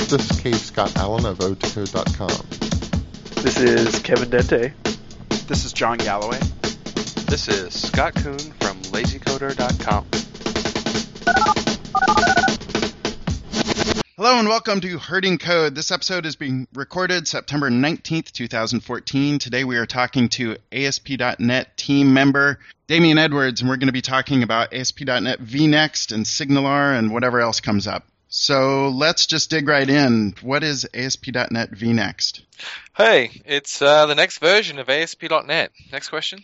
This is Cave Scott Allen of Otacode.com. This is Kevin Dente. This is John Galloway. This is Scott Kuhn from LazyCoder.com. Hello and welcome to Herding Code. This episode is being recorded September 19th, 2014. Today we are talking to ASP.NET team member Damian Edwards, and we're going to be talking about ASP.NET vNext and SignalR and whatever else comes up. So let's just dig right in. What is ASP.NET vNext? Hey, it's the next version of ASP.NET. Next question.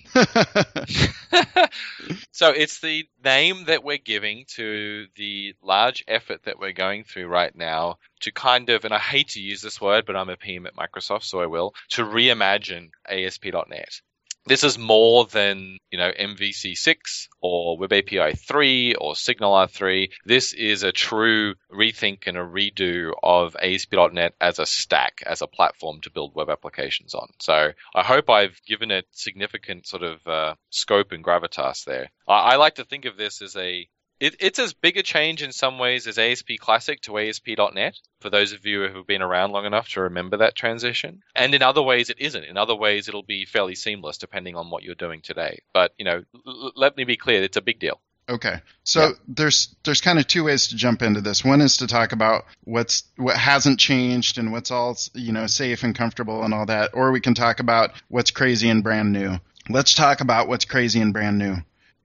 So it's the name that we're giving to the large effort that we're going through right now to kind of, and I hate to use this word, but I'm a PM at Microsoft, so I will, to reimagine ASP.NET. This is more than, MVC 6 or Web API 3 or SignalR 3. This is a true rethink and a redo of ASP.NET as a stack, as a platform to build web applications on. So I hope I've given it significant sort of scope and gravitas there. I like to think of this as it's as big a change in some ways as ASP Classic to ASP.NET, for those of you who have been around long enough to remember that transition. And in other ways, it isn't. In other ways, it'll be fairly seamless depending on what you're doing today. But, let me be clear, it's a big deal. Okay. So there's kind of two ways to jump into this. One is to talk about what hasn't changed and what's all, safe and comfortable and all that. Or we can talk about what's crazy and brand new. Let's talk about what's crazy and brand new.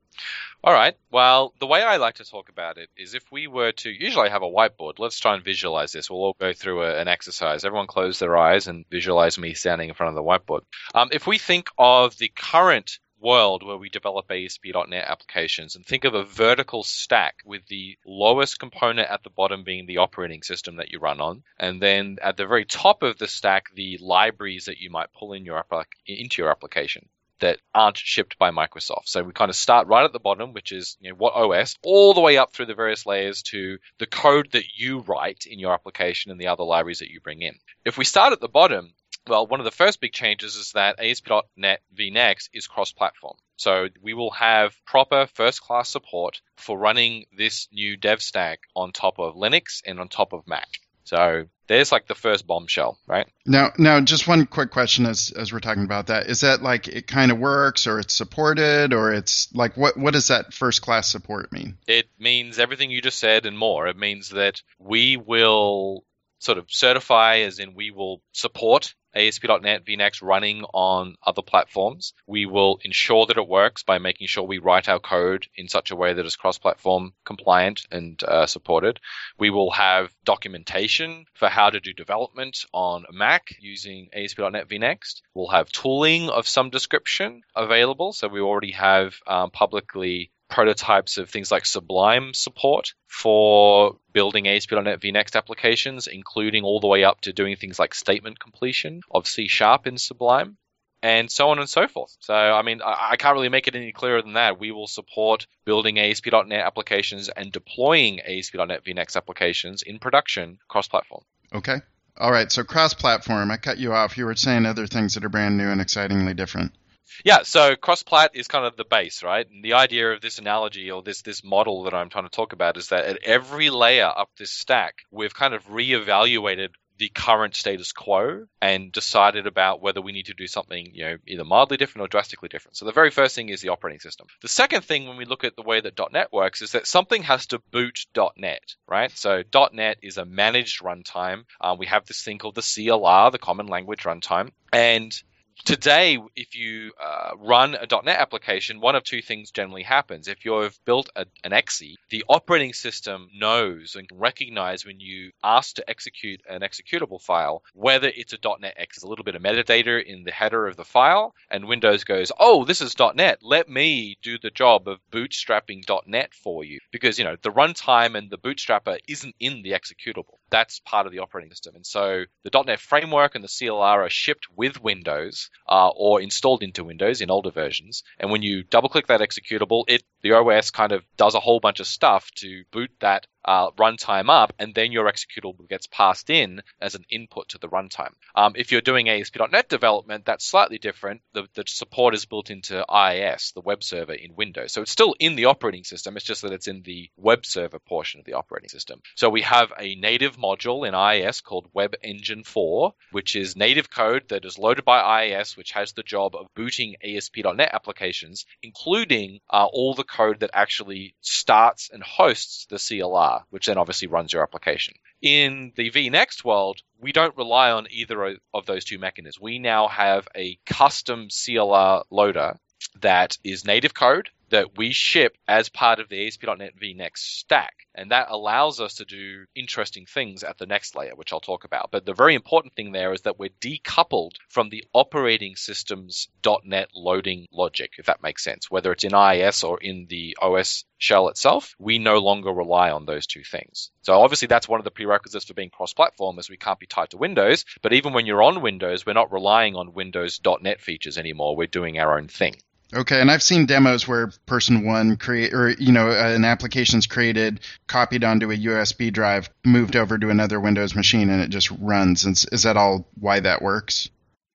All right. Well, the way I like to talk about it is if we were to, usually I have a whiteboard. Let's try and visualize this. We'll all go through an exercise. Everyone close their eyes and visualize me standing in front of the whiteboard. If we think of the current world where we develop ASP.NET applications and think of a vertical stack with the lowest component at the bottom being the operating system that you run on, and then at the very top of the stack, the libraries that you might pull in into your application that aren't shipped by Microsoft. So we kind of start right at the bottom, which is what OS, all the way up through the various layers to the code that you write in your application and the other libraries that you bring in. If we start at the bottom, well, one of the first big changes is that ASP.NET vNext is cross-platform. So we will have proper first-class support for running this new dev stack on top of Linux and on top of Mac. So there's like the first bombshell, right? Now, just one quick question as we're talking about that. Is that like it kind of works or it's supported or it's like what does that first class support mean? It means everything you just said and more. It means that we will sort of certify, as in we will support ASP.NET vNext running on other platforms. We will ensure that it works by making sure we write our code in such a way that is cross-platform compliant and supported. We will have documentation for how to do development on Mac using ASP.NET vNext. We'll have tooling of some description available. So we already have publicly prototypes of things like Sublime support for building ASP.NET vNext applications, including all the way up to doing things like statement completion of C# in Sublime, and so on and so forth. So, I can't really make it any clearer than that. We will support building ASP.NET applications and deploying ASP.NET vNext applications in production cross-platform. Okay. All right. So cross-platform, I cut you off. You were saying other things that are brand new and excitingly different. Yeah, so cross-plat is kind of the base, right? And the idea of this analogy or this model that I'm trying to talk about is that at every layer up this stack, we've kind of reevaluated the current status quo and decided about whether we need to do something, either mildly different or drastically different. So the very first thing is the operating system. The second thing, when we look at the way that .NET works, is that something has to boot .NET, right? So .NET is a managed runtime. We have this thing called the CLR, the Common Language Runtime, and today, if you run a .NET application, one of two things generally happens. If you've built an exe, the operating system knows and can recognize when you ask to execute an executable file, whether it's a .NET exe. There's a little bit of metadata in the header of the file, and Windows goes, oh, this is .NET. Let me do the job of bootstrapping .NET for you. Because, the runtime and the bootstrapper isn't in the executable. That's part of the operating system. And so the .NET framework and the CLR are shipped with Windows or installed into Windows in older versions. And when you double-click that executable, it The OS kind of does a whole bunch of stuff to boot that runtime up, and then your executable gets passed in as an input to the runtime. If you're doing ASP.NET development, that's slightly different. The support is built into IIS, the web server in Windows. So it's still in the operating system. It's just that it's in the web server portion of the operating system. So we have a native module in IIS called Web Engine 4, which is native code that is loaded by IIS, which has the job of booting ASP.NET applications, including all the code that actually starts and hosts the CLR, which then obviously runs your application. In the vNext world, we don't rely on either of those two mechanisms. We now have a custom CLR loader that is native code that we ship as part of the ASP.NET vNext stack. And that allows us to do interesting things at the next layer, which I'll talk about. But the very important thing there is that we're decoupled from the operating system's .NET loading logic, if that makes sense. Whether it's in IIS or in the OS shell itself, we no longer rely on those two things. So obviously that's one of the prerequisites for being cross-platform, is we can't be tied to Windows. But even when you're on Windows, we're not relying on Windows .NET features anymore. We're doing our own thing. Okay, and I've seen demos where person one an application's created, copied onto a USB drive, moved over to another Windows machine, and it just runs. Is that all why that works?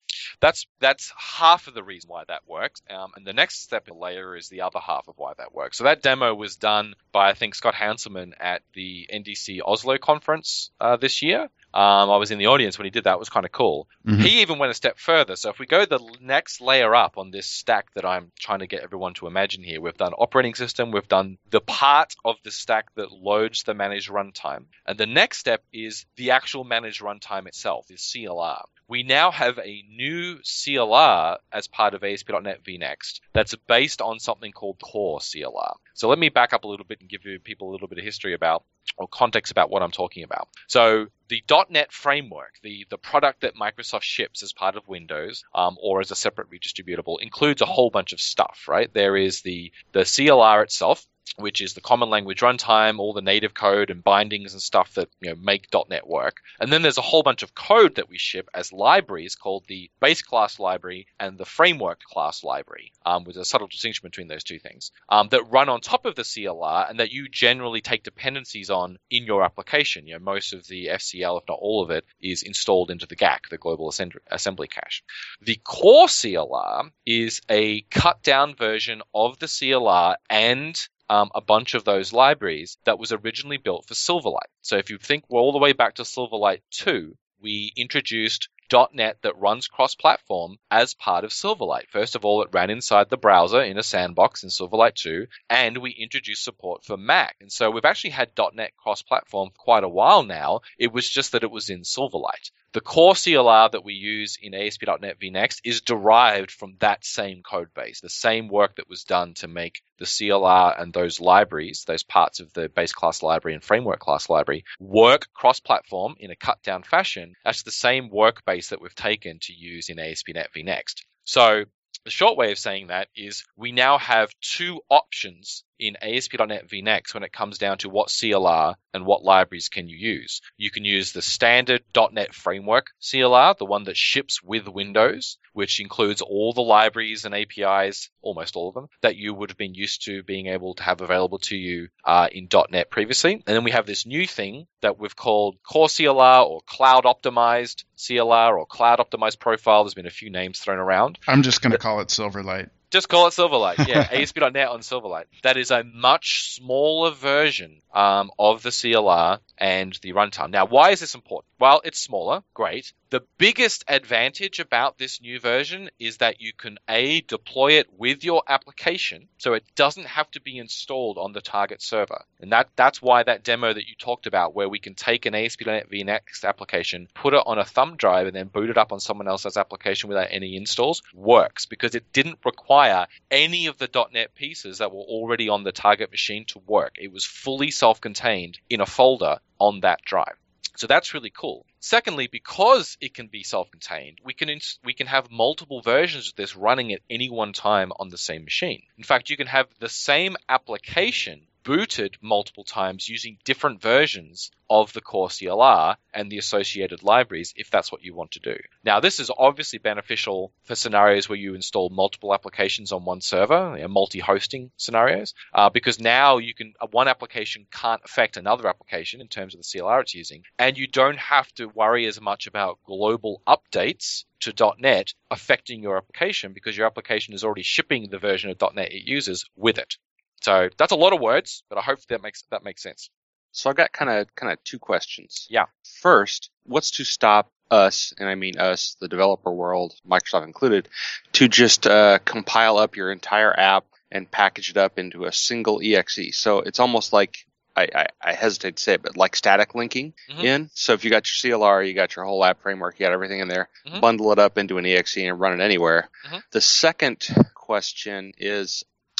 That's half of the reason why that works. And the next step in the layer is the other half of why that works. So that demo was done by, I think, Scott Hanselman at the NDC Oslo conference this year. I was in the audience when he did that. It was kind of cool. Mm-hmm. He even went a step further. So if we go the next layer up on this stack that I'm trying to get everyone to imagine here, we've done operating system, we've done the part of the stack that loads the managed runtime. And the next step is the actual managed runtime itself, the CLR. We now have a new CLR as part of ASP.NET vNext that's based on something called Core CLR. So let me back up a little bit and give you people a little bit of history about, or context about what I'm talking about. So the .NET framework, the product that Microsoft ships as part of Windows or as a separate redistributable, includes a whole bunch of stuff, right? There is the CLR itself, which is the common language runtime, all the native code and bindings and stuff that make .NET work. And then there's a whole bunch of code that we ship as libraries called the base class library and the framework class library, with a subtle distinction between those two things, that run on top of the CLR and that you generally take dependencies on in your application. Most of the FCL, if not all of it, is installed into the GAC, the Global Assembly Cache. The Core CLR is a cut down version of the CLR and a bunch of those libraries that was originally built for Silverlight. So if you think we're all the way back to Silverlight 2, we introduced .NET that runs cross-platform as part of Silverlight. First of all, it ran inside the browser in a sandbox in Silverlight 2, and we introduced support for Mac. And so we've actually had .NET cross-platform for quite a while now. It was just that it was in Silverlight. The core CLR that we use in ASP.NET vNext is derived from that same code base, the same work that was done to make the CLR and those libraries, those parts of the base class library and framework class library, work cross-platform in a cut-down fashion. That's the same work base that we've taken to use in ASP.NET vNext. So the short way of saying that is we now have two options in ASP.NET vNext when it comes down to what CLR and what libraries can you use. You can use the standard .NET Framework CLR, the one that ships with Windows, which includes all the libraries and APIs, almost all of them, that you would have been used to being able to have available to you in .NET previously. And then we have this new thing that we've called Core CLR or Cloud Optimized CLR or Cloud Optimized Profile. There's been a few names thrown around. I'm just going to call it Silverlight. Just call it Silverlight, yeah, ASP.NET on Silverlight. That is a much smaller version of the CLR and the runtime. Now, why is this important? Well, it's smaller, great. The biggest advantage about this new version is that you can, A, deploy it with your application, so it doesn't have to be installed on the target server. And that's why that demo that you talked about, where we can take an ASP.NET vNext application, put it on a thumb drive, and then boot it up on someone else's application without any installs, works, because it didn't require any of the .NET pieces that were already on the target machine to work. It was fully self-contained in a folder on that drive. So that's really cool. Secondly, because it can be self-contained, we can have multiple versions of this running at any one time on the same machine. In fact, you can have the same application booted multiple times using different versions of the core CLR and the associated libraries if that's what you want to do. Now, this is obviously beneficial for scenarios where you install multiple applications on one server, multi-hosting scenarios, because now one application can't affect another application in terms of the CLR it's using, and you don't have to worry as much about global updates to .NET affecting your application because your application is already shipping the version of .NET it uses with it. So that's a lot of words, but I hope that makes sense. So I've got kind of two questions. Yeah. First, what's to stop us, and I mean us, the developer world, Microsoft included, to just compile up your entire app and package it up into a single exe? So it's almost like, I hesitate to say it, but like static linking in. So if you got your CLR, you got your whole app framework, you got everything in there, bundle it up into an exe and run it anywhere. The second question is,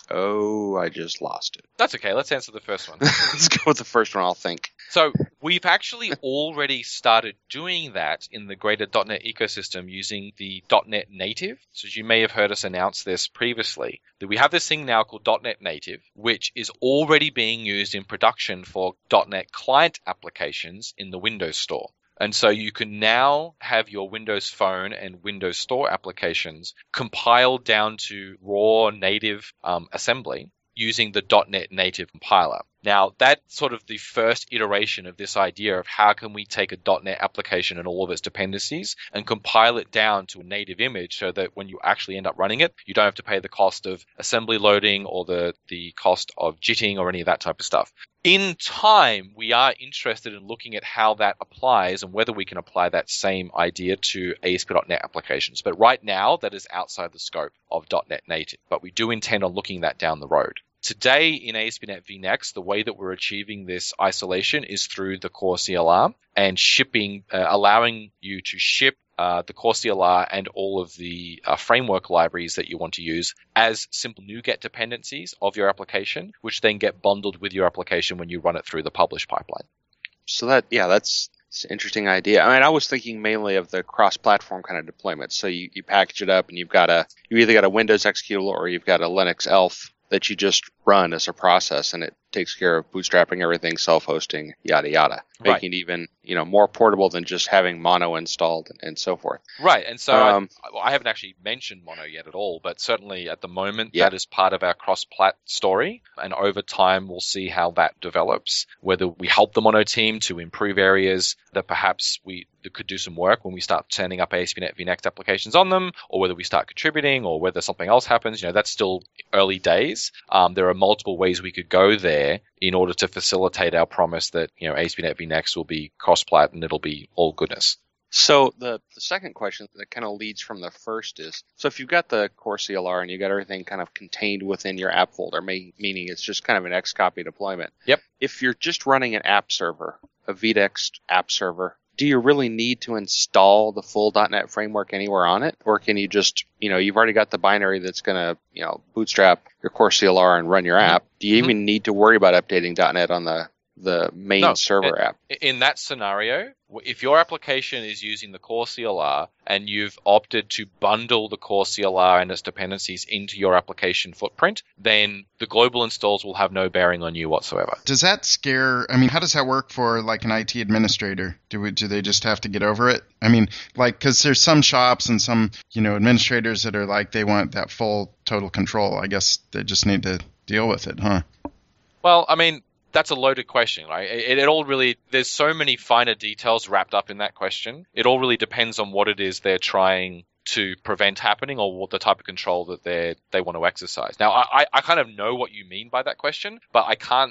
I just lost it. That's okay. Let's answer the first one. Let's go with the first one, I'll think. So we've actually already started doing that in the greater .NET ecosystem using the .NET Native. So as you may have heard us announce this previously, that we have this thing now called .NET Native, which is already being used in production for .NET client applications in the Windows Store. And so you can now have your Windows Phone and Windows Store applications compiled down to raw native assembly using the .NET Native compiler. Now, that's sort of the first iteration of this idea of how can we take a .NET application and all of its dependencies and compile it down to a native image so that when you actually end up running it, you don't have to pay the cost of assembly loading or the cost of jitting or any of that type of stuff. In time, we are interested in looking at how that applies and whether we can apply that same idea to ASP.NET applications. But right now, that is outside the scope of .NET Native, but we do intend on looking that down the road. Today in ASP.NET VNext, the way that we're achieving this isolation is through the core CLR and shipping, allowing you to ship the core CLR and all of the framework libraries that you want to use as simple NuGet dependencies of your application, which then get bundled with your application when you run it through the publish pipeline. So that's an interesting idea. I mean, I was thinking mainly of the cross-platform kind of deployment. So you package it up and you either got a Windows executable or you've got a Linux ELF that you just run as a process, and it takes care of bootstrapping everything, self-hosting, yada yada, making it even more portable than just having Mono installed and so forth. Right, and so I haven't actually mentioned Mono yet at all, but certainly at the moment that is part of our cross-plat story, and over time we'll see how that develops. Whether we help the Mono team to improve areas that perhaps that could do some work when we start turning up ASP.NET VNext applications on them, or whether we start contributing, or whether something else happens. That's still early days. There are multiple ways we could go there in order to facilitate our promise that ASP.NET VNext will be cross-plat and it'll be all goodness. So the second question that kind of leads from the first is, so if you've got the core CLR and you've got everything kind of contained within your app folder, meaning it's just kind of an Xcopy deployment. Yep. If you're just running an app server, a VNext app server, do you really need to install the full .NET framework anywhere on it? Or can you just, you've already got the binary that's going to, bootstrap your core CLR and run your app. Do you even need to worry about updating .NET on the main server app? In that scenario, if your application is using the core CLR and you've opted to bundle the core CLR and its dependencies into your application footprint, then the global installs will have no bearing on you whatsoever. Does that how does that work for like an IT administrator? Do they just have to get over it? I mean, because there's some shops and some, administrators that are like, they want that full total control. I guess they just need to deal with it, huh? Well, I mean, that's a loaded question, right? It all really, there's so many finer details wrapped up in that question. It all really depends on what it is they're trying to prevent happening or what the type of control that they want to exercise. Now, I kind of know what you mean by that question, but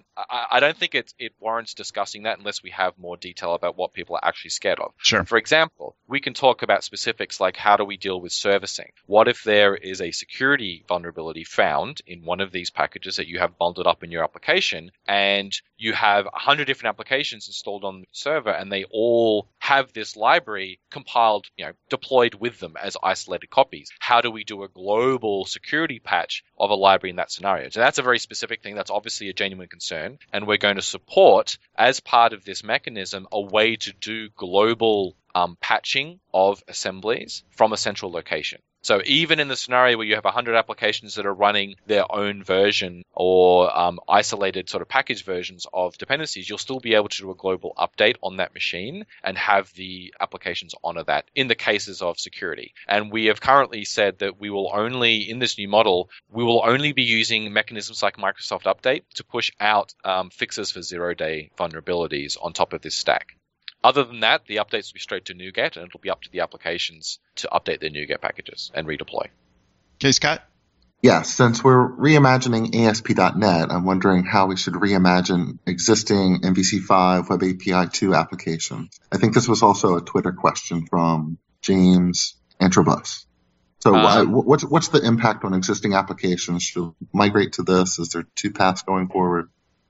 I don't think it warrants discussing that unless we have more detail about what people are actually scared of. Sure. For example, we can talk about specifics like how do we deal with servicing? What if there is a security vulnerability found in one of these packages that you have bundled up in your application and you have 100 different applications installed on the server and they all have this library compiled, deployed with them as isolated copies? How do we do a global security patch of a library in that scenario? So that's a very specific thing. That's obviously a genuine concern. And we're going to support, as part of this mechanism, a way to do global patching of assemblies from a central location. So even in the scenario where you have 100 applications that are running their own version or isolated sort of package versions of dependencies, you'll still be able to do a global update on that machine and have the applications honor that in the cases of security. And we have currently said that we will only, in this new model, we will only be using mechanisms like Microsoft Update to push out fixes for zero-day vulnerabilities on top of this stack. Other than that, the updates will be straight to NuGet, and it'll be up to the applications to update their NuGet packages and redeploy. Okay, Scott? Yes, since we're reimagining ASP.NET, I'm wondering how we should reimagine existing MVC5 Web API 2 applications. I think this was also a Twitter question from James Antrobus. So what's the impact on existing applications? Should we migrate to this? Is there two paths going forward?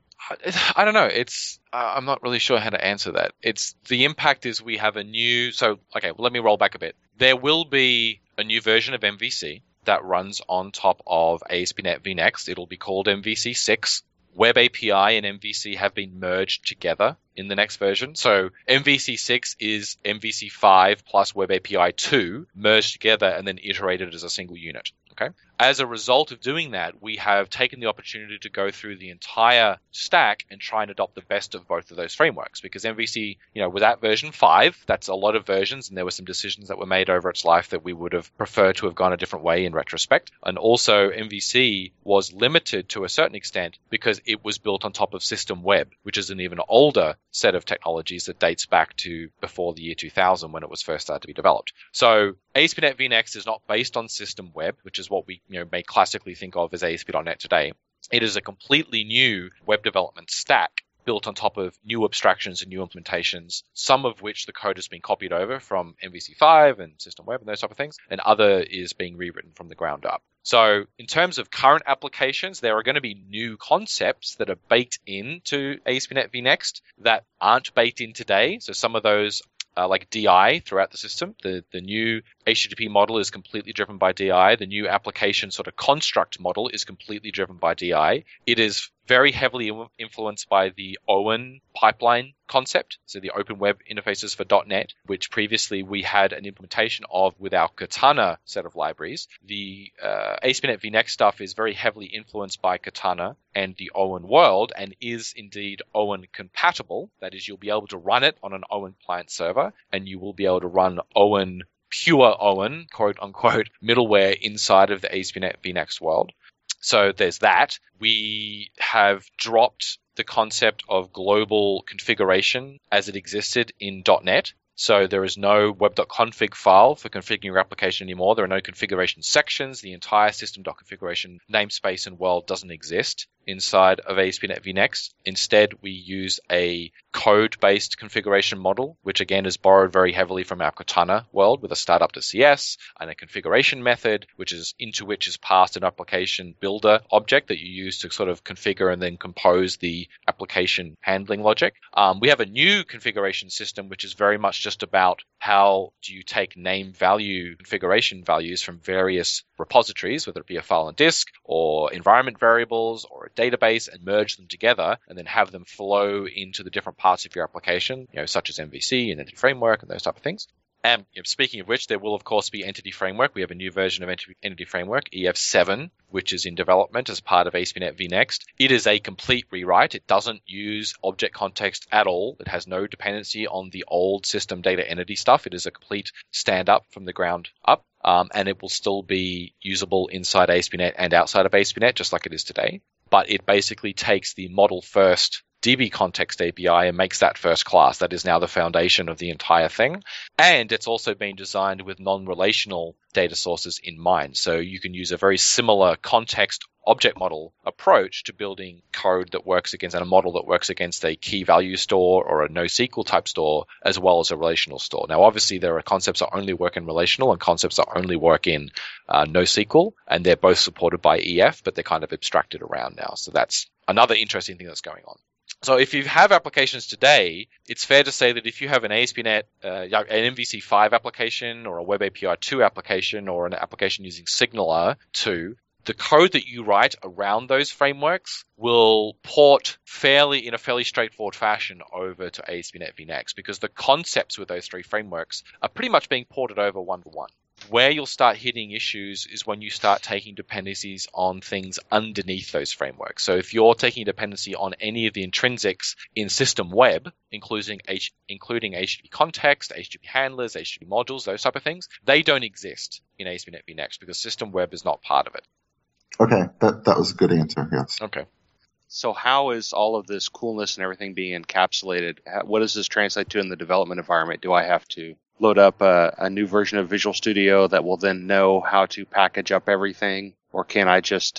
I don't know. I'm not really sure how to answer that. The impact is we have a new. So okay, well, let me roll back a bit. There will be a new version of MVC that runs on top of ASP.NET vNext. It'll be called MVC 6. Web API and MVC have been merged together in the next version. So MVC 6 is MVC 5 plus Web API 2 merged together and then iterated as a single unit. Okay. As a result of doing that, we have taken the opportunity to go through the entire stack and try and adopt the best of both of those frameworks. Because MVC, was at version 5. That's a lot of versions, and there were some decisions that were made over its life that we would have preferred to have gone a different way in retrospect. And also, MVC was limited to a certain extent because it was built on top of System Web, which is an even older set of technologies that dates back to before the year 2000 when it was first started to be developed. So ASP.NET vNext is not based on System Web, which is what we may classically think of as ASP.NET today. It is a completely new web development stack built on top of new abstractions and new implementations, some of which the code has been copied over from MVC5 and System Web and those type of things, and other is being rewritten from the ground up. So in terms of current applications, there are going to be new concepts that are baked into ASP.NET vNext that aren't baked in today. So some of those like DI throughout the system. The new HTTP model is completely driven by DI. The new application sort of construct model is completely driven by DI. It is very heavily influenced by the OWYN pipeline concept, so the open web interfaces for .NET, which previously we had an implementation of with our Katana set of libraries. The ASP.NET vNext stuff is very heavily influenced by Katana and the OWYN world, and is indeed OWYN compatible. That is, you'll be able to run it on an OWYN client server, and you will be able to run OWYN, pure OWYN, quote unquote, middleware inside of the ASP.NET vNext world. So there's that. We have dropped the concept of global configuration as it existed in .NET. So there is no web.config file for configuring your application anymore. There are no configuration sections. The entire system.configuration namespace and world doesn't exist inside of ASP.NET vNext. Instead, we use a code-based configuration model, which again is borrowed very heavily from our Katana world with a startup.cs and a configuration method, which is passed an application builder object that you use to sort of configure and then compose the application handling logic. We have a new configuration system, which is very much just about how do you take name value configuration values from various repositories, whether it be a file and disk or environment variables or a database, and merge them together and then have them flow into the different parts of your application, such as MVC and Entity Framework and those type of things. And speaking of which, there will, of course, be Entity Framework. We have a new version of Entity Framework, EF7, which is in development as part of ASP.NET vNext. It is a complete rewrite. It doesn't use object context at all. It has no dependency on the old system data entity stuff. It is a complete stand-up from the ground up. And it will still be usable inside ASP.NET and outside of ASP.NET, just like it is today. But it basically takes the model-first DB context API and makes that first class. That is now the foundation of the entire thing. And it's also been designed with non-relational data sources in mind. So you can use a very similar context object model approach to building code that works against, and a model that works against a key value store or a NoSQL type store, as well as a relational store. Now, obviously, there are concepts that only work in relational and concepts that only work in NoSQL, and they're both supported by EF, but they're kind of abstracted around now. So that's another interesting thing that's going on. So if you have applications today, it's fair to say that if you have an ASP.NET, an MVC5 application or a Web API 2 application or an application using Signaler 2, the code that you write around those frameworks will port in a fairly straightforward fashion over to ASP.NET vNext, because the concepts with those three frameworks are pretty much being ported over one-to-one. Where you'll start hitting issues is when you start taking dependencies on things underneath those frameworks. So if you're taking a dependency on any of the intrinsics in system web, including HTTP context, HTTP handlers, HTTP modules, those type of things, they don't exist in ASP.NET VNext because system web is not part of it. Okay, that was a good answer, yes. Okay. So how is all of this coolness and everything being encapsulated? What does this translate to in the development environment? Do I have to load up a new version of Visual Studio that will then know how to package up everything? Or can I just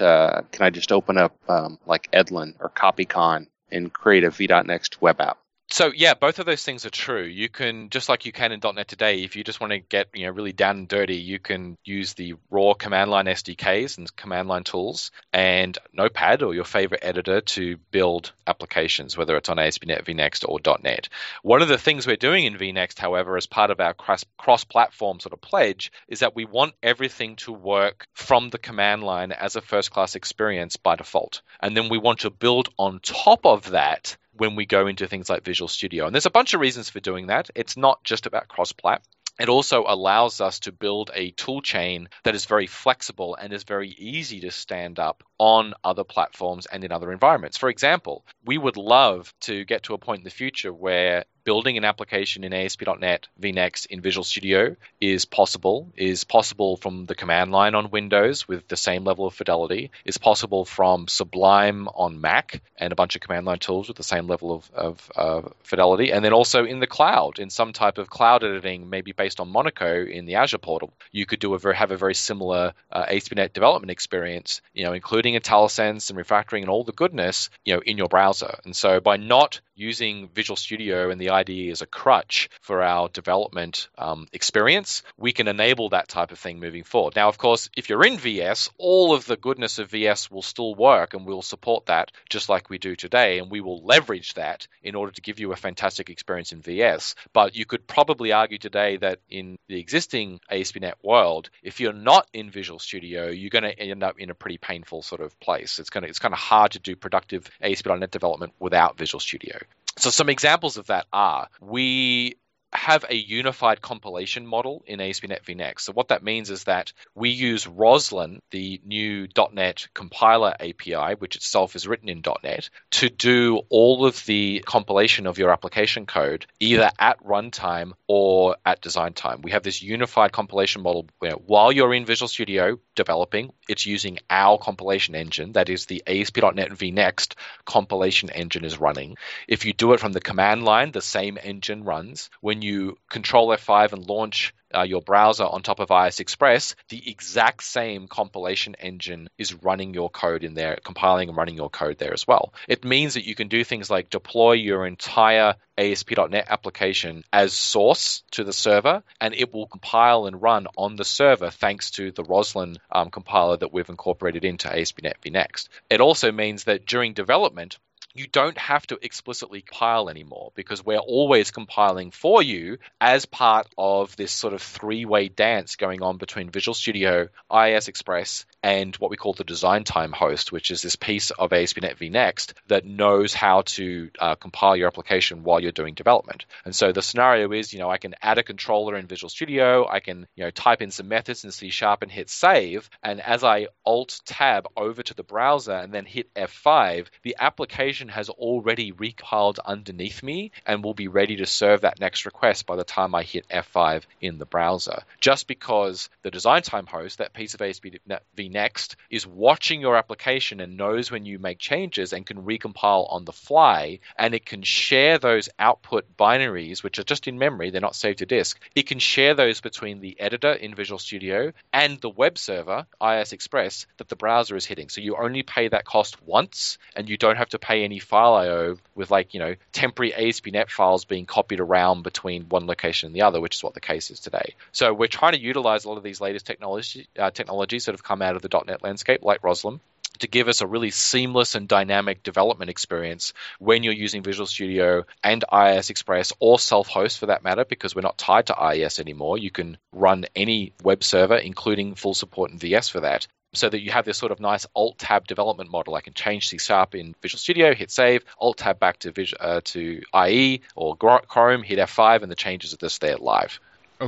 open up like Edlin or CopyCon and create a v.next web app? So yeah, both of those things are true. You can, just like you can in .NET today, if you just want to get really down and dirty, you can use the raw command line SDKs and command line tools and Notepad or your favorite editor to build applications, whether it's on ASP.NET VNext or .NET. One of the things we're doing in VNext, however, as part of our cross-platform sort of pledge, is that we want everything to work from the command line as a first-class experience by default. And then we want to build on top of that when we go into things like Visual Studio. And there's a bunch of reasons for doing that. It's not just about cross-plat. It also allows us to build a tool chain that is very flexible and is very easy to stand up on other platforms and in other environments. For example, we would love to get to a point in the future where building an application in ASP.NET VNext in Visual Studio is possible from the command line on Windows with the same level of fidelity, is possible from Sublime on Mac and a bunch of command line tools with the same level of fidelity, and then also in the cloud, in some type of cloud editing, maybe based on Monaco in the Azure portal. You could have a very similar ASP.NET development experience, including IntelliSense and refactoring and all the goodness, in your browser. And so by not using Visual Studio and the IDE as a crutch for our development experience, we can enable that type of thing moving forward. Now, of course, if you're in VS, all of the goodness of VS will still work, and we'll support that just like we do today, and we will leverage that in order to give you a fantastic experience in VS. But you could probably argue today that in the existing ASP.NET world, if you're not in Visual Studio, you're going to end up in a pretty painful sort of place. It's kind of hard to do productive ASP.NET development without Visual Studio. So some examples of that are, we have a unified compilation model in ASP.NET VNext. So what that means is that we use Roslyn, the new .NET compiler API, which itself is written in .NET, to do all of the compilation of your application code, either at runtime or at design time. We have this unified compilation model where while you're in Visual Studio developing, it's using our compilation engine, that is the ASP.NET VNext compilation engine is running. If you do it from the command line, the same engine runs. When you control F5 and launch your browser on top of IS Express, the exact same compilation engine is running your code in there, compiling and running your code there as well. It means that you can do things like deploy your entire ASP.NET application as source to the server, and it will compile and run on the server thanks to the Roslyn compiler that we've incorporated into ASP.NET VNext. It also means that during development, you don't have to explicitly compile anymore, because we're always compiling for you as part of this sort of three-way dance going on between Visual Studio, IIS Express, and what we call the design time host, which is this piece of ASP.NET VNext that knows how to compile your application while you're doing development. And so the scenario is, I can add a controller in Visual Studio, I can, type in some methods in C# and hit save, and as I Alt-Tab over to the browser and then hit F5, the application has already recompiled underneath me and will be ready to serve that next request by the time I hit F5 in the browser. Just because the design time host, that piece of ASP.NET VNext, is watching your application and knows when you make changes and can recompile on the fly, and it can share those output binaries, which are just in memory, they're not saved to disk. It can share those between the editor in Visual Studio and the web server, IIS Express, that the browser is hitting. So you only pay that cost once, and you don't have to pay any file I/O with temporary ASP.NET files being copied around between one location and the other, which is what the case is today. So we're trying to utilize a lot of these latest technologies that have come out of the .NET landscape, like Roslyn, to give us a really seamless and dynamic development experience when you're using Visual Studio and IIS Express, or self-host for that matter, because we're not tied to IIS anymore. You can run any web server, including full support in VS for that, so that you have this sort of nice Alt-Tab development model. I can change C# in Visual Studio, hit save, Alt-Tab back to IE or Chrome, hit F5, and the changes are just there live. Okay.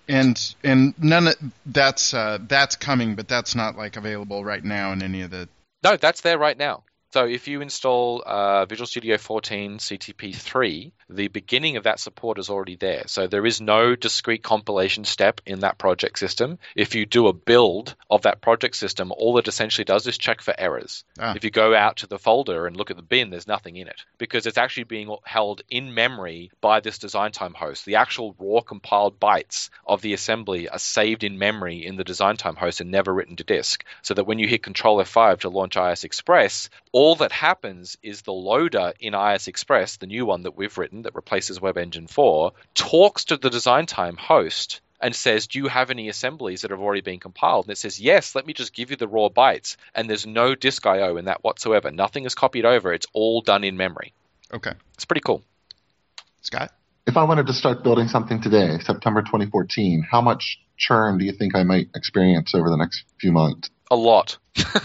And none of that's coming, but that's not like available right now in any of the. No, that's there right now. So if you install Visual Studio 14 CTP3, the beginning of that support is already there. So there is no discrete compilation step in that project system. If you do a build of that project system, all it essentially does is check for errors. If you go out to the folder and look at the bin, there's nothing in it because it's actually being held in memory by this design time host. The actual raw compiled bytes of the assembly are saved in memory in the design time host and never written to disk. So that when you hit Control F5 to launch IS Express, all that happens is the loader in IS Express, the new one that we've written that replaces WebEngine 4, talks to the design time host and says, do you have any assemblies that have already been compiled? And it says, yes, let me just give you the raw bytes. And there's no disk I/O in that whatsoever. Nothing is copied over. It's all done in memory. Okay. It's pretty cool. Scott? If I wanted to start building something today, September 2014, how much churn do you think I might experience over the next few months? A lot.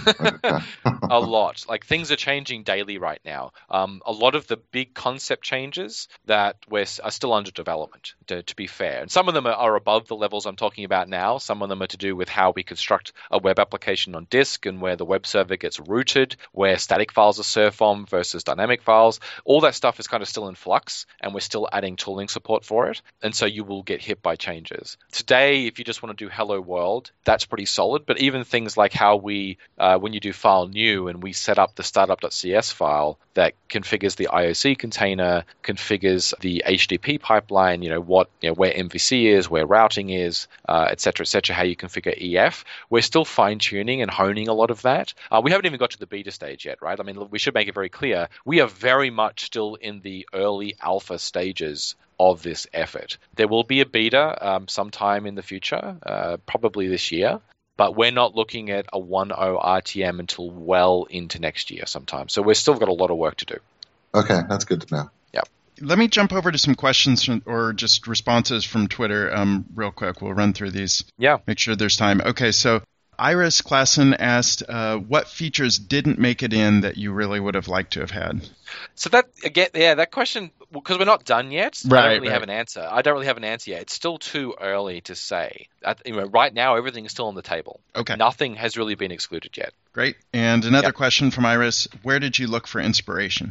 A lot. Like things are changing daily right now. A lot of the big concept changes that are still under development, to be fair. And some of them are above the levels I'm talking about now. Some of them are to do with how we construct a web application on disk and where the web server gets routed, where static files are served from versus dynamic files. All that stuff is kind of still in flux, and we're still adding tooling support for it. And so you will get hit by changes. Today, if you just want to do Hello World, that's pretty solid. But even things like how we when you do file new and we set up the startup.cs file that configures the IOC container, configures the HTTP pipeline, where MVC is, where routing is, et cetera, how you configure EF. We're still fine-tuning and honing a lot of that. We haven't even got to the beta stage yet, right? I mean, we should make it very clear. We are very much still in the early alpha stages of this effort. There will be a beta sometime in the future, probably this year. But we're not looking at a 1.0 RTM until well into next year sometime. So we've still got a lot of work to do. Okay, that's good to know. Yeah. Let me jump over to some questions or just responses from Twitter real quick. We'll run through these. Yeah. Make sure there's time. Okay, so Iris Klassen asked, what features didn't make it in that you really would have liked to have had? So that question, because we're not done yet, I don't really have an answer. I don't really have an answer yet. It's still too early to say. Right now, everything is still on the table. Okay. Nothing has really been excluded yet. Great. And another question from Iris, where did you look for inspiration?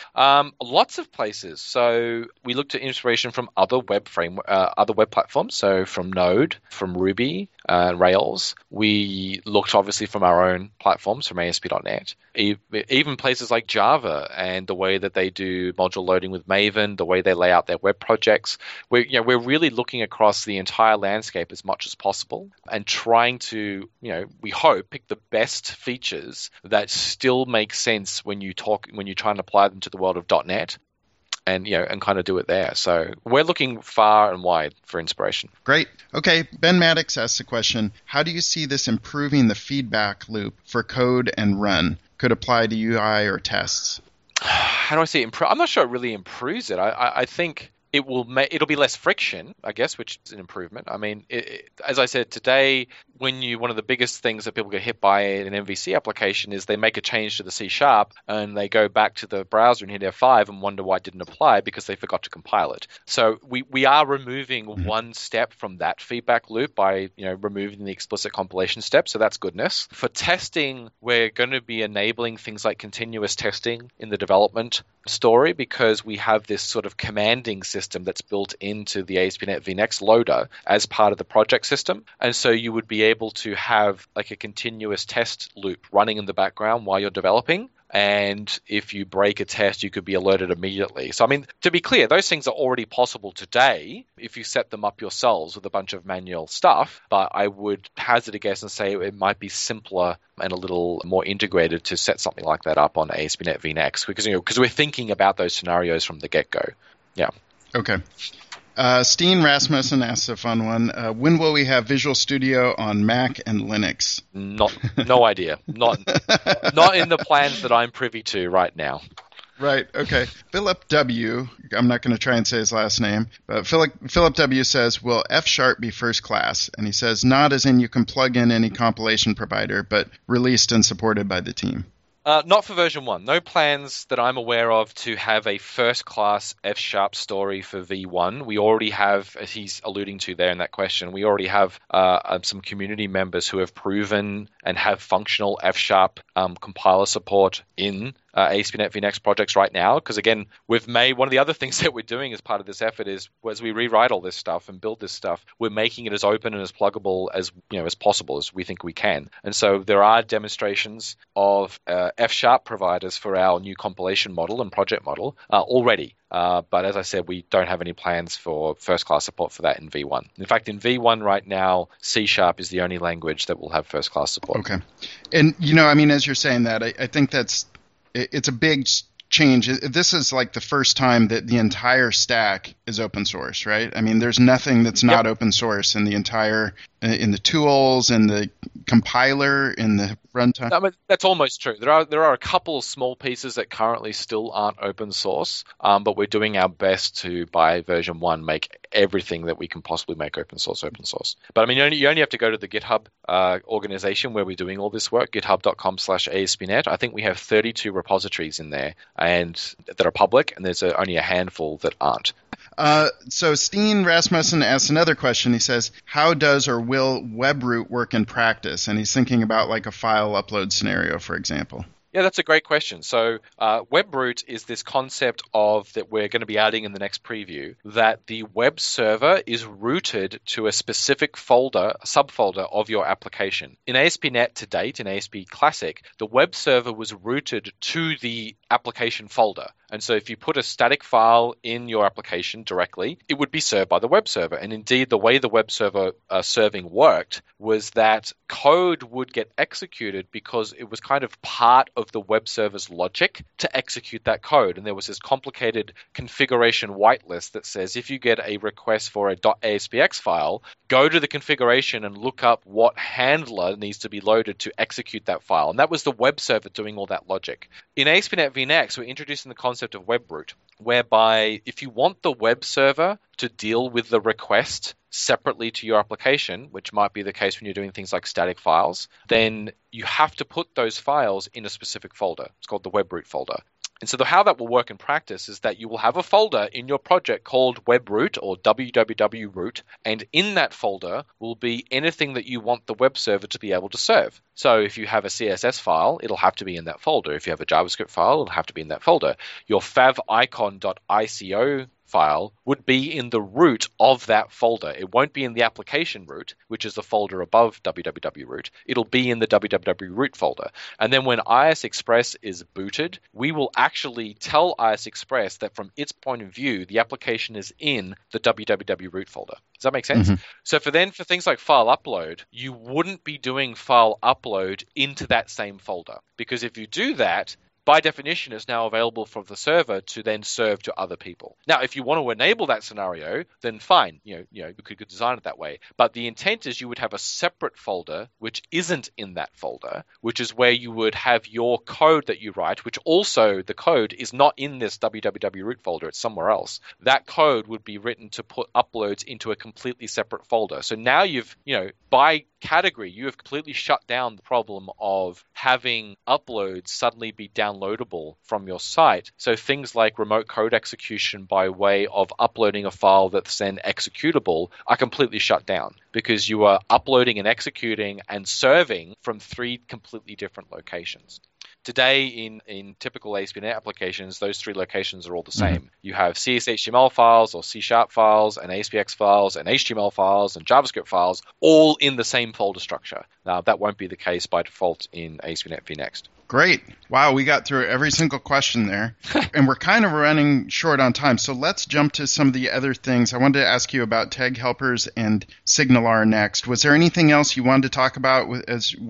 Lots of places. So we looked at inspiration from other web platforms. So from Node, from Ruby, Rails. We looked obviously from our own platforms, from ASP.NET. Even places like Java and the way that they do module loading with Maven, the way they lay out their web projects. We're really looking across the entire landscape as much as possible and trying to, we hope, pick the best features that still make sense when you try and apply them to the world of .NET. And kind of do it there. So we're looking far and wide for inspiration. Great. Okay, Ben Maddox asks the question, how do you see this improving the feedback loop for code and run? Could apply to UI or tests. How do I see it improve? I'm not sure it really improves it. I think it'll be less friction, I guess, which is an improvement. I mean, as I said today, one of the biggest things that people get hit by in an MVC application is they make a change to the C# and they go back to the browser and hit F5 and wonder why it didn't apply because they forgot to compile it. So we are removing one step from that feedback loop by removing the explicit compilation step. So that's goodness. For testing, we're going to be enabling things like continuous testing in the development story because we have this sort of commanding system that's built into the ASP.NET VNext loader as part of the project system. And so you would be able to have like a continuous test loop running in the background while you're developing. And if you break a test, you could be alerted immediately. So, I mean, to be clear, those things are already possible today if you set them up yourselves with a bunch of manual stuff. But I would hazard a guess and say it might be simpler and a little more integrated to set something like that up on ASP.NET VNext because we're thinking about those scenarios from the get-go. Yeah. Okay. Steen Rasmussen asks a fun one. When will we have Visual Studio on Mac and Linux? No idea. Not in the plans that I'm privy to right now. Right. Okay. Philip W. I'm not going to try and say his last name, but Philip W. says, will F# be first class? And he says, not as in you can plug in any compilation provider, but released and supported by the team. Not for version 1. No plans that I'm aware of to have a first-class F# story for V1. We already have, as he's alluding to there in that question, we already have some community members who have proven and have functional F# compiler support in ASP.NET VNext projects right now, because again, we've made one of the other things that we're doing as part of this effort is as we rewrite all this stuff and build this stuff, we're making it as open and as pluggable as as possible as we think we can. And so there are demonstrations of F# providers for our new compilation model and project model already. But as I said, we don't have any plans for first-class support for that in V1. In fact, in V1 right now, C# is the only language that will have first-class support. Okay. And, as you're saying that, I think it's a big change. This is like the first time that the entire stack is open source, right? There's nothing that's not open source in the entire, in the tools, in the compiler, in the runtime. No, that's almost true. There are a couple of small pieces that currently still aren't open source, but we're doing our best to, by version 1, make everything that we can possibly make open source. But you only have to go to the GitHub organization where we're doing all this work, github.com/ASP.NET. I think we have 32 repositories in there and that are public, and there's only a handful that aren't. So Steen Rasmussen asks another question. He says, how does or will WebRoot work in practice? And he's thinking about like a file upload scenario, for example. Yeah, that's a great question. So WebRoot is this concept of that we're going to be adding in the next preview, that the web server is rooted to a specific folder, a subfolder of your application. In ASP.NET to date, in ASP Classic, the web server was rooted to the application folder. And so if you put a static file in your application directly, it would be served by the web server. And indeed, the way the web server serving worked was that code would get executed because it was kind of part of the web server's logic to execute that code. And there was this complicated configuration whitelist that says if you get a request for a .aspx file, go to the configuration and look up what handler needs to be loaded to execute that file. And that was the web server doing all that logic. In ASP.NET VNext, we're introducing the concept of WebRoot, whereby if you want the web server to deal with the request separately to your application, which might be the case when you're doing things like static files, then you have to put those files in a specific folder. It's called the WebRoot folder. And so how that will work in practice is that you will have a folder in your project called WebRoot or www.root, and in that folder will be anything that you want the web server to be able to serve. So if you have a CSS file, it'll have to be in that folder. If you have a JavaScript file, it'll have to be in that folder. Your favicon.ico file would be in the root of that folder. It won't be in the application root, which is the folder above www.root. It'll be in the www.root folder. And then when ISExpress is booted, we will actually tell ISExpress that from its point of view, the application is in the www.root folder. Does that make sense? Mm-hmm. So for things like file upload, you wouldn't be doing file upload into that same folder, because if you do that, by definition, it's now available for the server to then serve to other people. Now, if you want to enable that scenario, then fine, you could design it that way. But the intent is you would have a separate folder which isn't in that folder, which is where you would have your code that you write, which also the code is not in this www.root folder, it's somewhere else. That code would be written to put uploads into a completely separate folder. So now you've, by category, you have completely shut down the problem of having uploads suddenly be downloadable from your site. So things like remote code execution by way of uploading a file that's then executable are completely shut down, because you are uploading and executing and serving from 3 completely different locations. Today, in typical ASP.NET applications, those 3 locations are all the same. Mm-hmm. You have CSHTML files or C# files and ASPX files and HTML files and JavaScript files all in the same folder structure. Now, that won't be the case by default in ASP.NET VNext. Great. Wow, we got through every single question there. And we're kind of running short on time. So let's jump to some of the other things. I wanted to ask you about tag helpers and SignalR next. Was there anything else you wanted to talk about with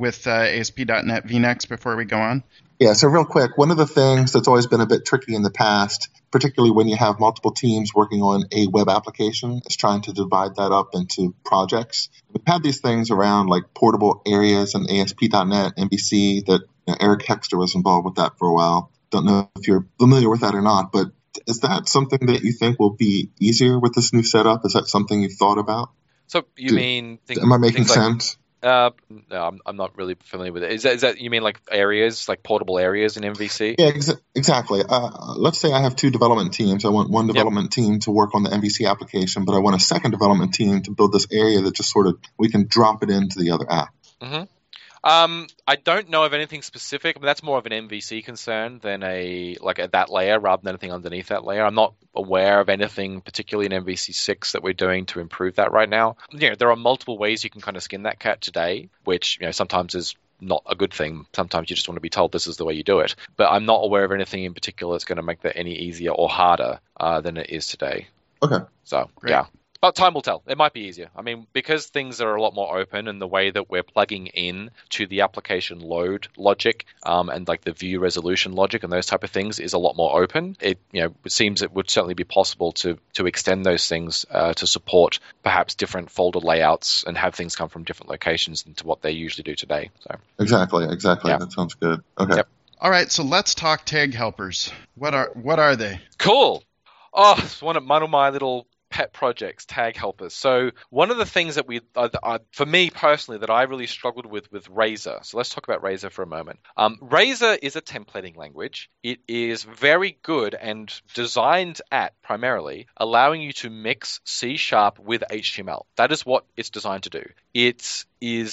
ASP.NET VNext before we go on? Yeah, so real quick, one of the things that's always been a bit tricky in the past, particularly when you have multiple teams working on a web application, is trying to divide that up into projects. We've had these things around like portable areas and ASP.NET MVC that Eric Hexter was involved with that for a while. Don't know if you're familiar with that or not, but is that something that you think will be easier with this new setup? Is that something you've thought about? So you mean... Am I making sense? No, I'm not really familiar with it. Is that you mean like areas, like portable areas in MVC? Yeah, exactly. Let's say I have two development teams. I want one development team to work on the MVC application, but I want a second development team to build this area that just sort of we can drop it into the other app. Mm-hmm. I don't know of anything specific. I mean, that's more of an MVC concern than at that layer rather than anything underneath that layer. I'm not aware of anything particularly in MVC 6 that we're doing to improve that right now. There are multiple ways you can kind of skin that cat today, which sometimes is not a good thing. Sometimes you just want to be told this is the way you do it. But I'm not aware of anything in particular that's going to make that any easier or harder than it is today. Okay. So, Great. Yeah. But time will tell. It might be easier. I mean, because things are a lot more open and the way that we're plugging in to the application load logic and like the view resolution logic and those type of things is a lot more open. It seems it would certainly be possible to extend those things to support perhaps different folder layouts and have things come from different locations into what they usually do today. So Exactly. Yeah. That sounds good. Okay. Yep. All right, so let's talk tag helpers. What are they? Cool. Oh, it's one of my little pet projects, tag helpers. So one of the things that for me personally, that I really struggled with Razor. So let's talk about Razor for a moment. Razor is a templating language. It is very good and designed at primarily allowing you to mix C# with HTML. That is what it's designed to do. It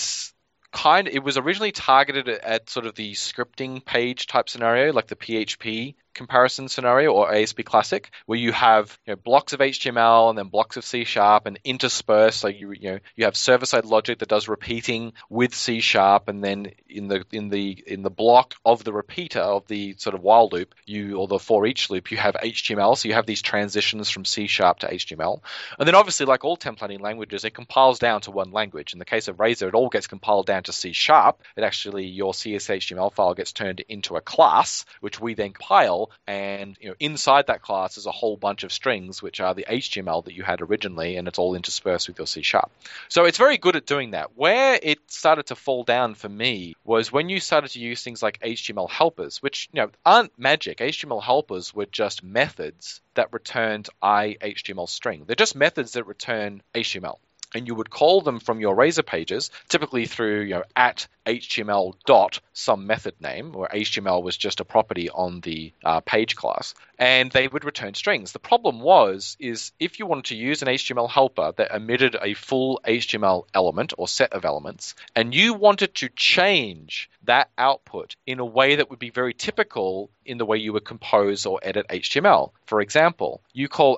was originally targeted at sort of the scripting page type scenario, like the PHP comparison scenario or ASP Classic, where you have blocks of HTML and then blocks of C# and interspersed. So you have server-side logic that does repeating with C#, and then in the block of the repeater of the sort of while loop, or the for each loop, you have HTML. So you have these transitions from C# to HTML, and then obviously, like all templating languages, it compiles down to one language. In the case of Razor, it all gets compiled down to C#. It actually, your CSHTML file gets turned into a class, which we then compile. And inside that class is a whole bunch of strings, which are the HTML that you had originally, and it's all interspersed with your C#. So it's very good at doing that. Where it started to fall down for me was when you started to use things like HTML helpers, which aren't magic. HTML helpers were just methods that returned HTML string. They're just methods that return HTML. And you would call them from your Razor pages, typically through at HTML dot some method name, where HTML was just a property on the page class, and they would return strings. The problem is if you wanted to use an HTML helper that emitted a full HTML element or set of elements, and you wanted to change that output in a way that would be very typical in the way you would compose or edit HTML. For example, you call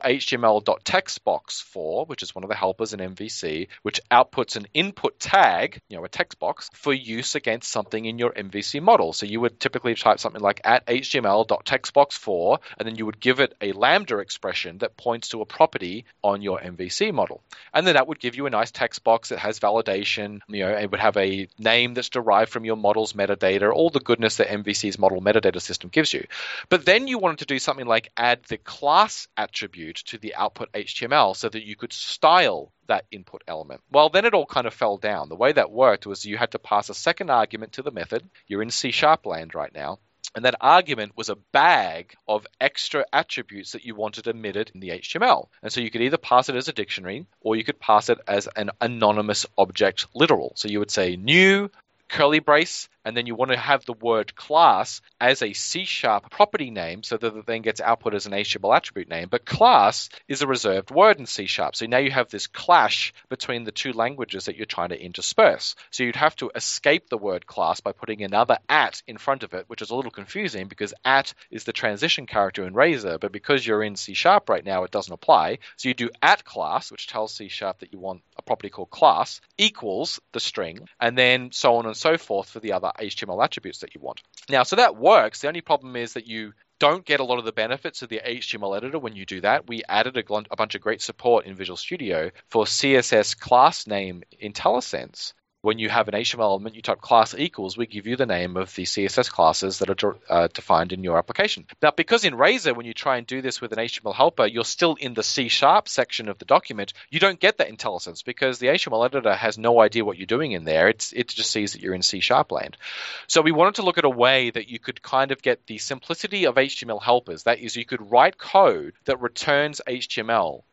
HTML.textbox which is one of the helpers in MVC, which outputs an input tag, a text box, for use against something in your MVC model. So you would typically type something like at HTML.textbox4, and then you would give it a Lambda expression that points to a property on your MVC model. And then that would give you a nice text box that has validation, it would have a name that's derived from your model's metadata, all the goodness that MVC's model metadata system gives you. But then you wanted to do something like add the class attribute to the output HTML so that you could style that input element. Well, then it all kind of fell down. The way that worked was you had to pass a second argument to the method. You're in C# land right now. And that argument was a bag of extra attributes that you wanted emitted in the HTML. And so you could either pass it as a dictionary, or you could pass it as an anonymous object literal. So you would say new curly brace, and then you want to have the word class as a C# property name so that it then gets output as an HTML attribute name. But class is a reserved word in C#. So now you have this clash between the two languages that you're trying to intersperse. So you'd have to escape the word class by putting another at in front of it, which is a little confusing because at is the transition character in Razor, but because you're in C# right now, it doesn't apply. So you do at class, which tells C# that you want a property called class, equals the string, and then so on and so forth for the other HTML attributes that you want. Now, so that works. The only problem is that you don't get a lot of the benefits of the HTML editor when you do that. We added a bunch of great support in Visual Studio for CSS class name IntelliSense. When you have an HTML element, you type class equals, we give you the name of the CSS classes that are defined in your application. Now, because in Razor, when you try and do this with an HTML helper, you're still in the C# section of the document, you don't get that IntelliSense because the HTML editor has no idea what you're doing in there. It just sees that you're in C# land. So we wanted to look at a way that you could kind of get the simplicity of HTML helpers. That is, you could write code that returns HTML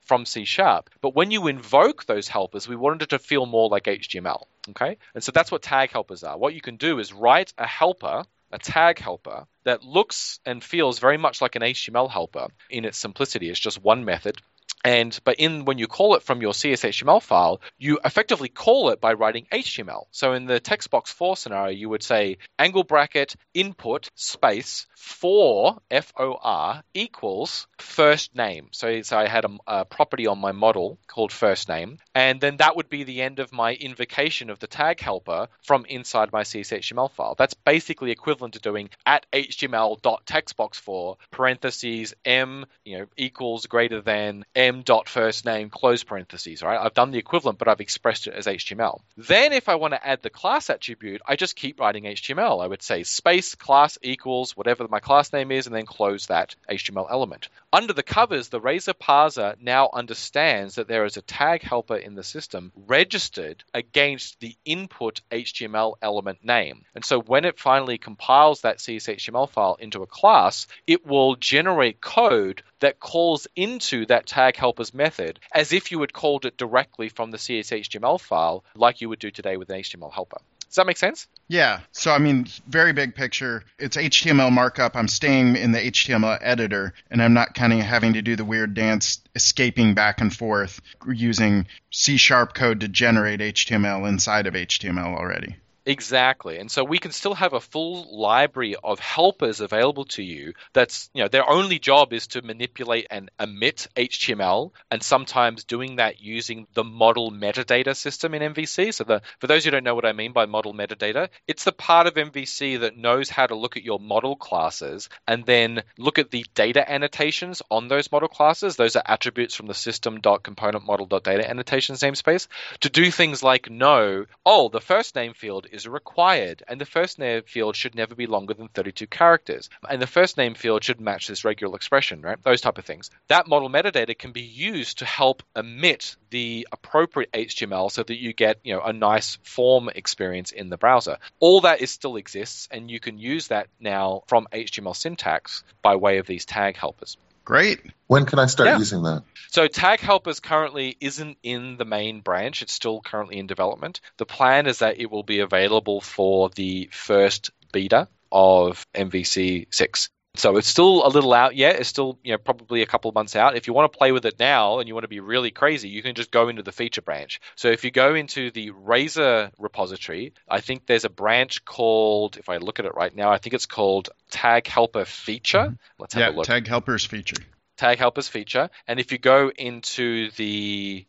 from C#. But when you invoke those helpers, we wanted it to feel more like HTML. Okay? And so that's what tag helpers are. What you can do is write a helper, a tag helper, that looks and feels very much like an HTML helper in its simplicity. It's just one method. But when you call it from your CSHTML file, you effectively call it by writing HTML. So in the text box for scenario, you would say angle bracket input space for FOR equals first name. So I had a property on my model called first name, and then that would be the end of my invocation of the tag helper from inside my CSHTML file. That's basically equivalent to doing @html.textbox4 parentheses m equals greater than m.firstname close parentheses, right? I've done the equivalent, but I've expressed it as HTML. Then if I want to add the class attribute, I just keep writing HTML. I would say space class equals whatever my class name is, and then close that HTML element. Under the covers, the Razor parser now understands that there is a tag helper in the system registered against the input HTML element name. And so when it finally compiles that CSHTML file into a class, it will generate code that calls into that tag helper's method as if you had called it directly from the CSHTML file like you would do today with an HTML helper. Does that make sense? Yeah. So, I mean, very big picture. It's HTML markup. I'm staying in the HTML editor, and I'm not kind of having to do the weird dance escaping back and forth using C# code to generate HTML inside of HTML already. Exactly. And so we can still have a full library of helpers available to you that's, their only job is to manipulate and emit HTML, and sometimes doing that using the model metadata system in MVC. So for those who don't know what I mean by model metadata, it's the part of MVC that knows how to look at your model classes and then look at the data annotations on those model classes. Those are attributes from the system.componentModel.data annotations namespace to do things like know, the first name field is required, and the first name field should never be longer than 32 characters, and the first name field should match this regular expression, right? Those type of things. That model metadata can be used to help emit the appropriate HTML so that you get, a nice form experience in the browser. All that still exists, and you can use that now from HTML syntax by way of these tag helpers. Great. When can I start using that? So tag helpers currently isn't in the main branch. It's still currently in development. The plan is that it will be available for the first beta of MVC 6. So it's still a little out yet. It's still, probably a couple of months out. If you want to play with it now and you want to be really crazy, you can just go into the feature branch. So if you go into the Razor repository, I think there's a branch called, if I look at it right now, I think it's called Tag Helper Feature. Let's have a look. Tag Helpers Feature. Tag Helpers Feature. And if you go into the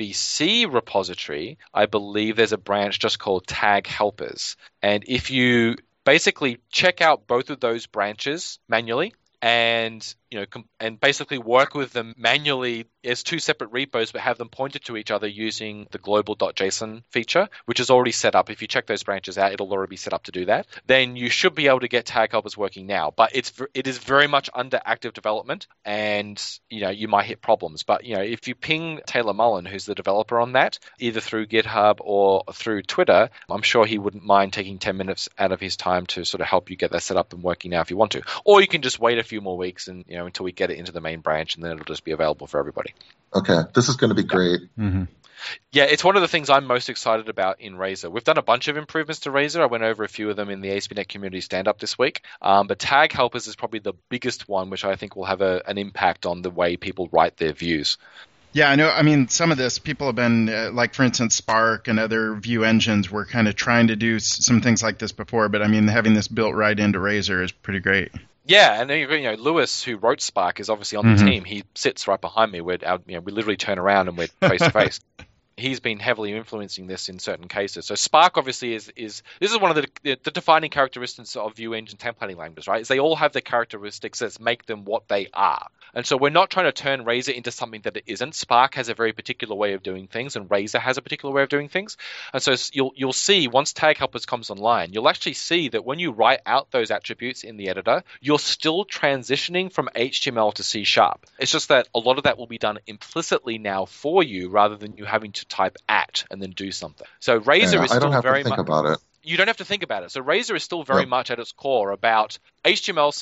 MVC repository, I believe there's a branch just called Tag Helpers. And if you basically check out both of those branches manually and and basically work with them manually as two separate repos, but have them pointed to each other using the global.json feature, which is already set up. If you check those branches out, it'll already be set up to do that. Then you should be able to get tag helpers working now, but it is very much under active development, and you might hit problems. But if you ping Taylor Mullen, who's the developer on that, either through GitHub or through Twitter, I'm sure he wouldn't mind taking 10 minutes out of his time to sort of help you get that set up and working now if you want to. Or you can just wait a few more weeks and until we get it into the main branch, and then it'll just be available for everybody. Okay, this is going to be great. Mm-hmm. Yeah, it's one of the things I'm most excited about in Razor. We've done a bunch of improvements to Razor. I went over a few of them in the ASP.NET Community stand-up this week. But Tag Helpers is probably the biggest one, which I think will have an impact on the way people write their views. Yeah, I know. I mean, some of this, people have been, like, for instance, Spark and other view engines were kind of trying to do some things like this before. But, I mean, having this built right into Razor is pretty great. Yeah, and Lewis, who wrote Spark, is obviously on the team. He sits right behind me. We literally turn around and we're face to face. He's been heavily influencing this in certain cases. So Spark obviously is this is one of the defining characteristics of view engine templating languages, right? Is they all have the characteristics that make them what they are. And so we're not trying to turn Razor into something that it isn't. Spark has a very particular way of doing things, and Razor has a particular way of doing things. And so you'll see once Tag Helpers comes online, you'll actually see that when you write out those attributes in the editor, you're still transitioning from HTML to C#. It's just that a lot of that will be done implicitly now for you rather than you having to type @ and then do something. So Razor is I still don't have very to think much about it. you don't have to think about it. So Razor is still very much at its core about HTML,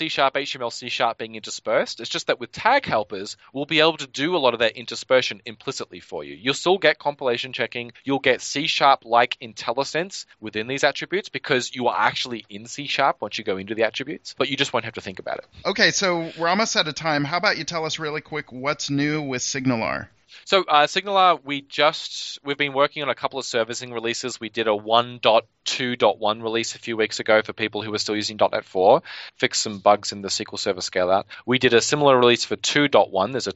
C# being interspersed. It's just that with tag helpers, we'll be able to do a lot of that interspersion implicitly for you. You'll still get compilation checking. You'll get C#-like IntelliSense within these attributes because you are actually in C# once you go into the attributes, but you just won't have to think about it. Okay, so we're almost out of time. How about you tell us really quick what's new with SignalR? So SignalR, we've been working on a couple of servicing releases. We did a 1.2.1 release a few weeks ago for people who were still using .NET 4, fixed some bugs in the SQL Server scale-out. We did a similar release for 2.1. There's a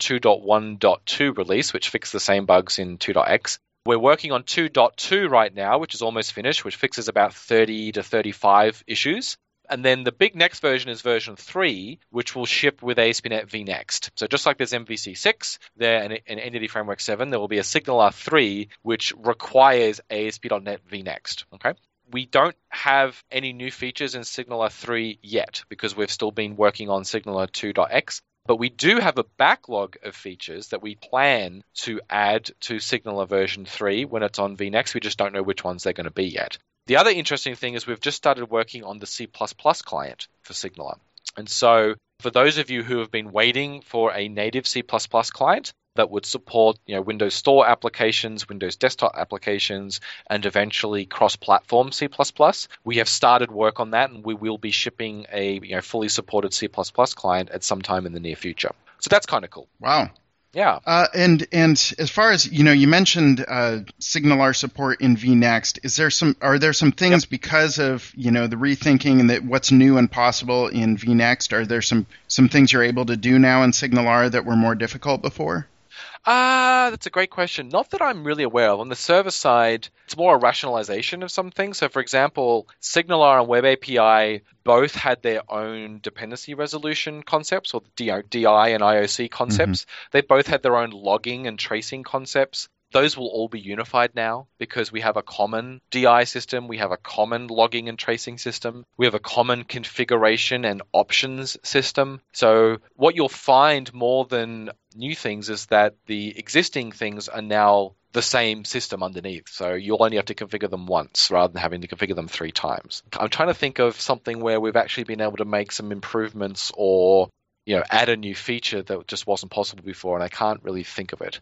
2.1.2 release, which fixed the same bugs in 2.x. We're working on 2.2 right now, which is almost finished, which fixes about 30 to 35 issues. And then the big next version is version 3, which will ship with ASP.NET vNext. So just like there's MVC 6 there and Entity Framework 7, there will be a SignalR 3, which requires ASP.NET vNext. Okay? We don't have any new features in SignalR 3 yet because we've still been working on SignalR 2.x. But we do have a backlog of features that we plan to add to SignalR version 3 when it's on vNext. We just don't know which ones they're going to be yet. The other interesting thing is we've just started working on the C++ client for SignalR. And so for those of you who have been waiting for a native C++ client that would support, Windows Store applications, Windows Desktop applications, and eventually cross-platform C++, we have started work on that, and we will be shipping a fully supported C++ client at some time in the near future. So that's kind of cool. Wow. Yeah. And as far as you mentioned SignalR support in vNext. Are there some things because of the rethinking and that what's new and possible in vNext? Are there some things you're able to do now in SignalR that were more difficult before? That's a great question. Not that I'm really aware of. On the server side, it's more a rationalization of some things. So, for example, SignalR and Web API both had their own dependency resolution concepts, or DI and IOC concepts. Mm-hmm. They both had their own logging and tracing concepts. Those will all be unified now because we have a common DI system, we have a common logging and tracing system, we have a common configuration and options system. So what you'll find more than new things is that the existing things are now the same system underneath. So you'll only have to configure them once rather than having to configure them 3 times. I'm trying to think of something where we've actually been able to make some improvements or add a new feature that just wasn't possible before, and I can't really think of it.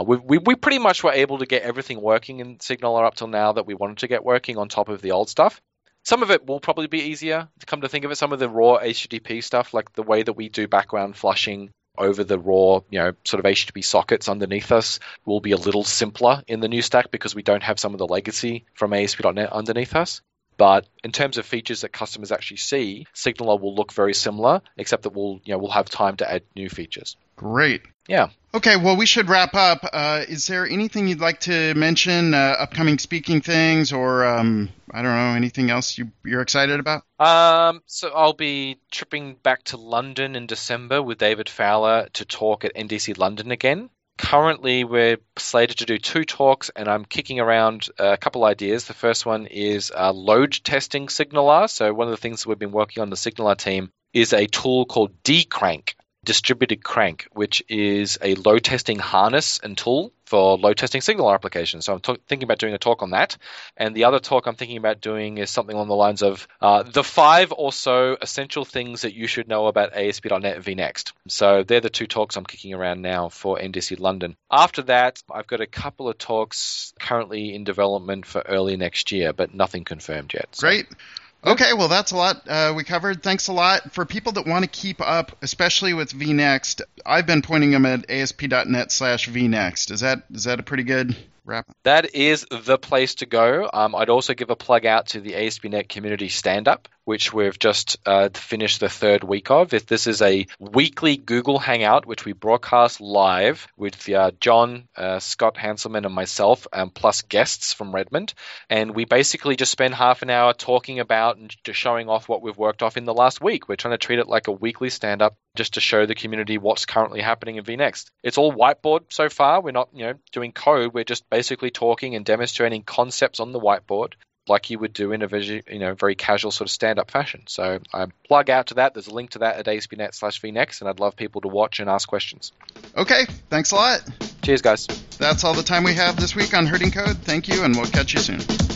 We pretty much were able to get everything working in SignalR up till now that we wanted to get working on top of the old stuff. Some of it will probably be easier, to come to think of it. Some of the raw HTTP stuff, like the way that we do background flushing over the raw, sort of HTTP sockets underneath us, will be a little simpler in the new stack because we don't have some of the legacy from ASP.NET underneath us. But in terms of features that customers actually see, SignalR will look very similar, except that we'll have time to add new features. Great. Yeah. Okay, well, we should wrap up. Is there anything you'd like to mention, upcoming speaking things, or, I don't know, anything else you're excited about? So I'll be tripping back to London in December with David Fowler to talk at NDC London again. Currently, we're slated to do 2 talks, and I'm kicking around a couple ideas. The first one is load testing SignalR. So one of the things that we've been working on the SignalR team is a tool called dcrank, distributed crank, which is a load testing harness and tool for load testing SignalR applications. So I'm thinking about doing a talk on that. And the other talk I'm thinking about doing is something along the lines of the 5 or so essential things that you should know about ASP.NET vNext. So they're the 2 talks I'm kicking around now for NDC London. After that, I've got a couple of talks currently in development for early next year, but nothing confirmed yet. So. Great. Okay, well, that's a lot we covered. Thanks a lot. For people that want to keep up, especially with vNext, I've been pointing them at asp.net/vNext. Is that a pretty good wrap? That is the place to go. I'd also give a plug out to the ASP.NET Community Stand-Up, which we've just finished the 3rd week of. This is a weekly Google Hangout, which we broadcast live with John, Scott Hanselman, and myself, plus guests from Redmond. And we basically just spend half an hour talking about and just showing off what we've worked off in the last week. We're trying to treat it like a weekly stand-up just to show the community what's currently happening in vNext. It's all whiteboard so far. We're not doing code. We're just basically talking and demonstrating concepts on the whiteboard, like you would do in a very casual sort of stand-up fashion. So I plug out to that. There's a link to that at ASP.NET/vNext, and I'd love people to watch and ask questions. Okay, thanks a lot. Cheers, guys. That's all the time we have this week on Herding Code. Thank you, and we'll catch you soon.